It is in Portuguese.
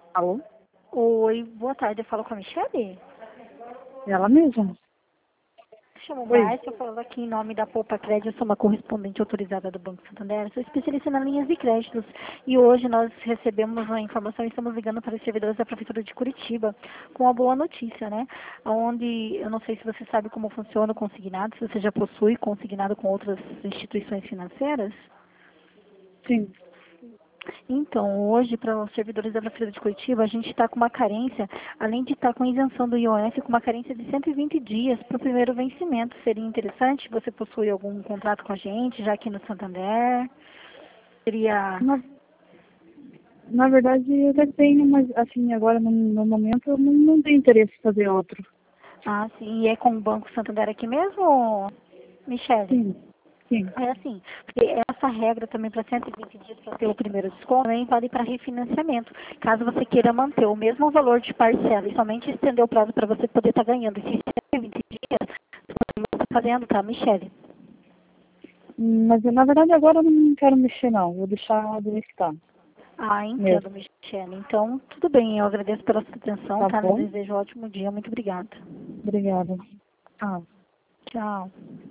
Alô? Oi, boa tarde. Eu falo com a Michele? Ela mesma? Me chamo Oi. Márcia, eu falo aqui em nome da Poupa Crédito. Eu sou uma correspondente autorizada do Banco Santander. Sou especialista nas linhas de créditos. E hoje nós recebemos uma informação e estamos ligando para os servidores da Prefeitura de Curitiba com uma boa notícia, né? Onde, eu não sei se você sabe como funciona o consignado, se você já possui consignado com outras instituições financeiras. Sim. Então, hoje, para os servidores da Prefeitura de Curitiba, a gente está com uma carência, além de estar com isenção do IOF, com uma carência de 120 dias para o primeiro vencimento. Seria interessante? Você possui algum contrato com a gente, já aqui no Santander? Seria... Na, na verdade, eu até tenho, mas assim, agora no momento eu não tenho interesse em fazer outro. Ah, sim. E é com o Banco Santander aqui mesmo, Michele? Sim, sim. É assim, porque essa regra também para 120 dias para ter o primeiro desconto também vale para refinanciamento. Caso você queira manter o mesmo valor de parcela e somente estender o prazo para você poder estar ganhando esses 120 dias, você está fazendo, tá, Michele? Mas na verdade agora eu não quero mexer não, vou deixar do jeito que tá. Ah, entendo, Mesmo. Michele. Então, tudo bem, eu agradeço pela sua atenção, Tá tá? Eu bom? desejo um ótimo dia. Muito obrigada. Obrigada. Ah. Tchau.